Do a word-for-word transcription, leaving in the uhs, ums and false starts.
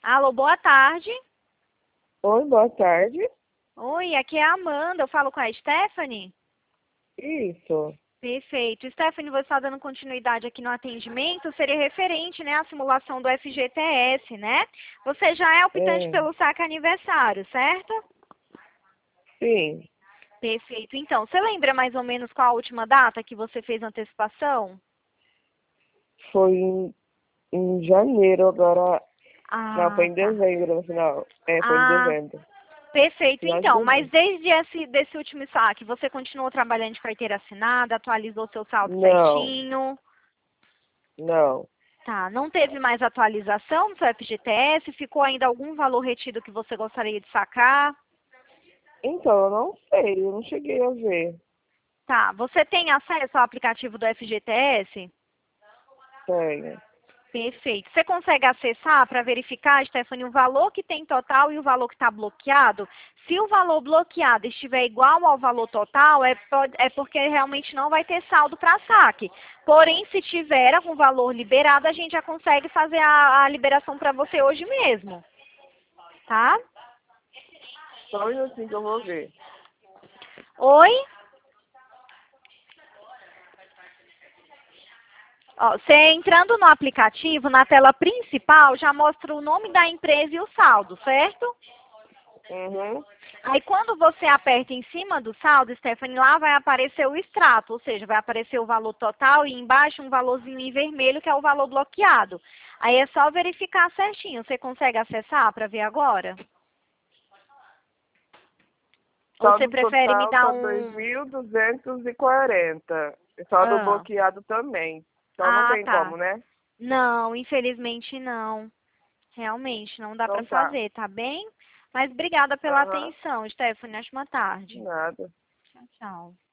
Alô, boa tarde. Oi, boa tarde. Oi, aqui é a Amanda. Eu falo com a Stephanie? Isso. Perfeito. Stephanie, você está dando continuidade aqui no atendimento, seria referente, né, à simulação do F G T S, né? Você já é optante É, pelo saque aniversário, certo? sim, Perfeito. Então, você lembra mais ou menos qual a última data que você fez a antecipação? foi em, em janeiro, agora. Não, foi Ah, em tá. dezembro no final. É, foi em Ah, dezembro. perfeito. Final de Então, mas dezembro. desde esse, desse último saque, você continuou trabalhando de carteira assinada, atualizou seu saldo Não, certinho? não. Tá, não teve mais atualização do seu F G T S? Ficou ainda algum valor retido que você gostaria de sacar? Então, eu não sei, eu não cheguei a ver. Tá, você tem acesso ao aplicativo do F G T S? Tenho. Perfeito. Você consegue acessar para verificar, Stephanie, o valor que tem total e o valor que está bloqueado? Se o valor bloqueado estiver igual ao valor total, é, pode- é porque realmente não vai ter saldo para saque. Porém, se tiver algum valor liberado, a gente já consegue fazer a, a liberação para você hoje mesmo, tá? Só um minutinho que eu vou ver. Oi? Ó, você entrando no aplicativo, na tela principal, já mostra o nome da empresa e o saldo, certo? Uhum. Aí quando você aperta em cima do saldo, Stephanie, lá vai aparecer o extrato, ou seja, vai aparecer o valor total e embaixo um valorzinho em vermelho que é o valor bloqueado. Aí é só verificar certinho. Você consegue acessar para ver agora? Ou você Saldo prefere me total dar tá dois um... mil duzentos e quarenta. E saldo Ah, bloqueado também. Então não ah tem tá. como, né? Não, infelizmente não. Realmente, não dá para Então tá. fazer, tá bem? Mas obrigada pela Aham. atenção, Stephanie. Acho uma tarde. Nada. Tchau, tchau.